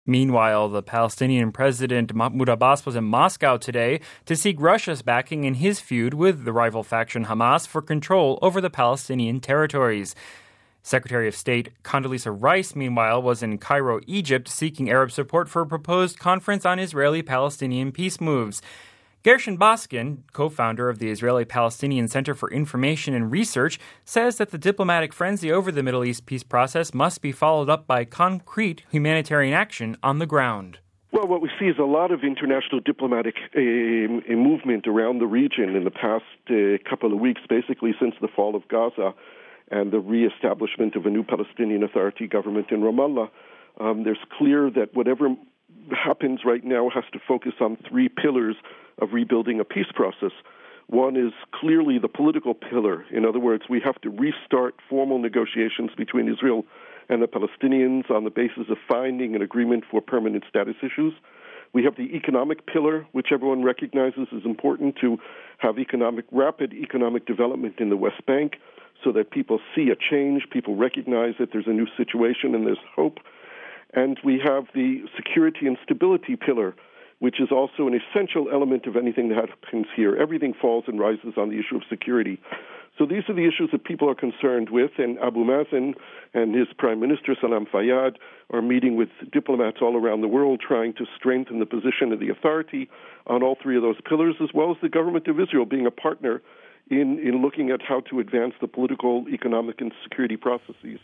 Meanwhile, the Palestinian president Mahmoud Abbas was in Moscow today to seek Russia's backing in his feud with the rival faction Hamas for control over the Palestinian territories. Secretary of State Condoleezza Rice, meanwhile, was in Cairo, Egypt, seeking Arab support for a proposed conference on Israeli-Palestinian peace moves. Gershon Baskin, co-founder of the Israeli-Palestinian Center for Information and Research, says that the diplomatic frenzy over the Middle East peace process must be followed up by concrete humanitarian action on the ground. Well, what we see is a lot of international diplomatic movement around the region in the past couple of weeks, basically since the fall of Gaza and the reestablishment of a new Palestinian Authority government in Ramallah. There's clear that whatever happens right now has to focus on three pillars of rebuilding a peace process. One is clearly the political pillar. In other words, we have to restart formal negotiations between Israel and the Palestinians on the basis of finding an agreement for permanent status issues. We have the economic pillar, which everyone recognizes is important to have rapid economic development in the West Bank so that people see a change, people recognize that there's a new situation and there's hope. And we have the security and stability pillar, which is also an essential element of anything that happens here. Everything falls and rises on the issue of security. So these are the issues that people are concerned with, and Abu Mazen and his Prime Minister, Salam Fayyad, are meeting with diplomats all around the world trying to strengthen the position of the authority on all three of those pillars, as well as the government of Israel being a partner in looking at how to advance the political, economic, and security processes.